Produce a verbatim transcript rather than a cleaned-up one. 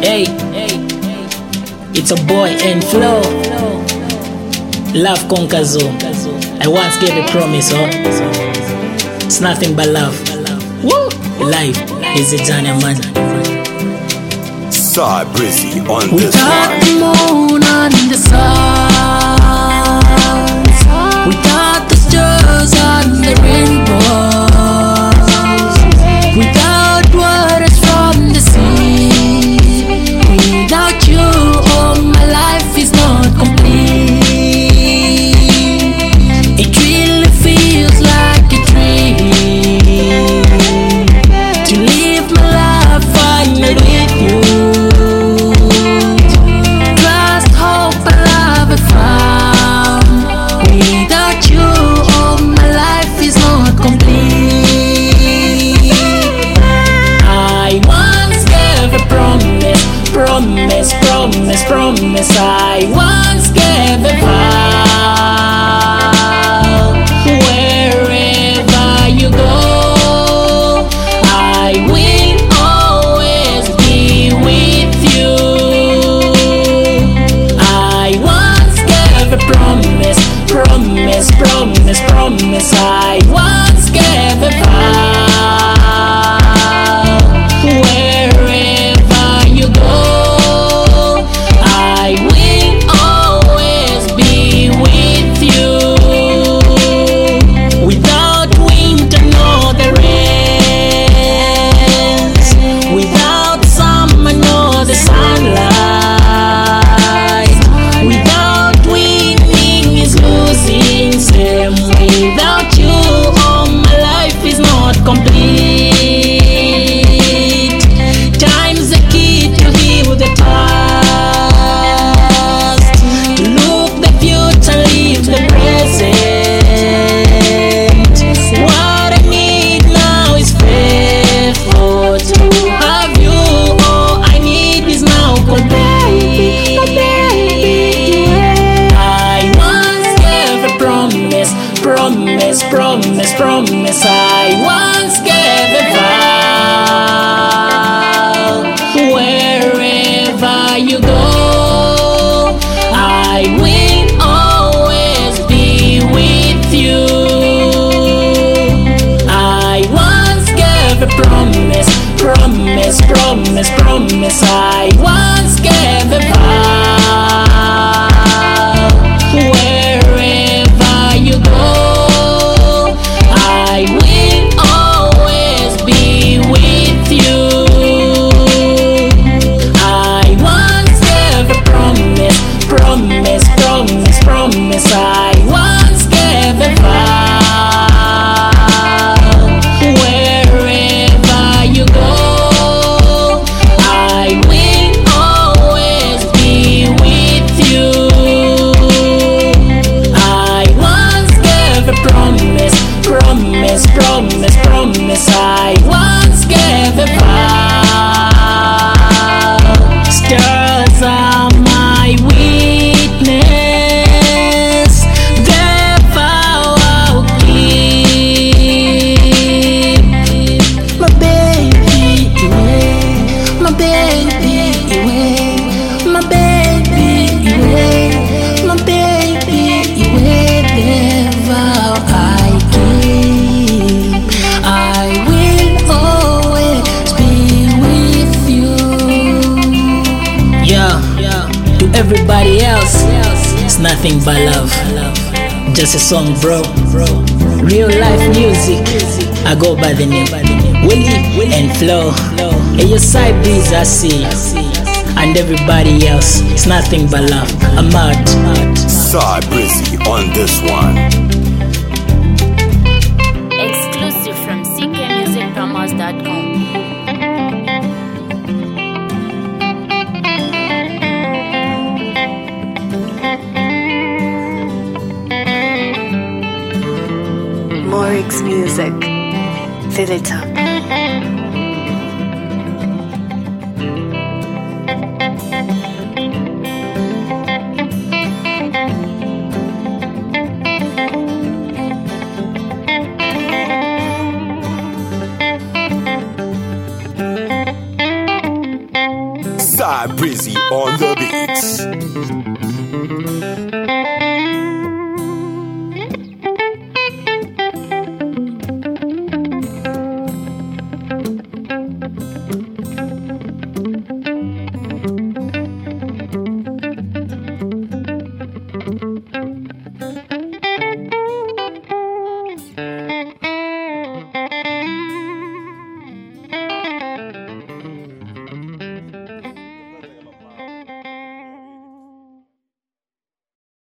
Hey, it's a boy and flow. Love conquers all. I once gave a promise, oh. It's nothing but love. Woo! Life is a journey, man. Saw Brizzy on this Without one. the moon and the sun, without the stars and the rainbows, without waters from the sea, without you, oh, my life is not complete. It really feels like a dream to live my life finally with you. Trust, hope, and love I found. Without you, oh, my life is not complete. I once gave a promise, promise, promise, promise. I once gave a vow. Wherever you go, I will always be with you. I once gave a promise, promise, promise, promise. I once gave a vow. Wherever you go, I will always be with you. Without winter nor the rains, without summer nor the sunlight, without winning is losing, same. Without you, oh, my life is not complete. Time's a key to heal the past, to look the future, live the present. What I need now is faithful to have you. All I need is now complete. I once gave a promise, promise, promise, promise. I once gave a vow. Wherever you go, I will always be with you. I once gave a promise, promise, promise, promise. I once gave a vow. Wherever you go, I will always be with you. I once gave a promise, promise, promise, promise. I once gave a vow. Wherever you go, I will always be with you. I once gave a promise, promise, promise, promise. I once gave a vow. Stars are my witness. Their vow I'll keep. My baby, away. My baby, away. My baby, away. My baby, away. Their vow I keep. I will always be with you. Yeah, to everybody else, it's nothing but love. Just a song, bro. Real life music. I go by the name Willie and Flow. And your side bees I see. And everybody else, it's nothing but love. I'm out. Saw Brizzy on this one. Exclusive from c k music promos dot com. Morix Music. Fill it up. Cy Brizzy on the beats.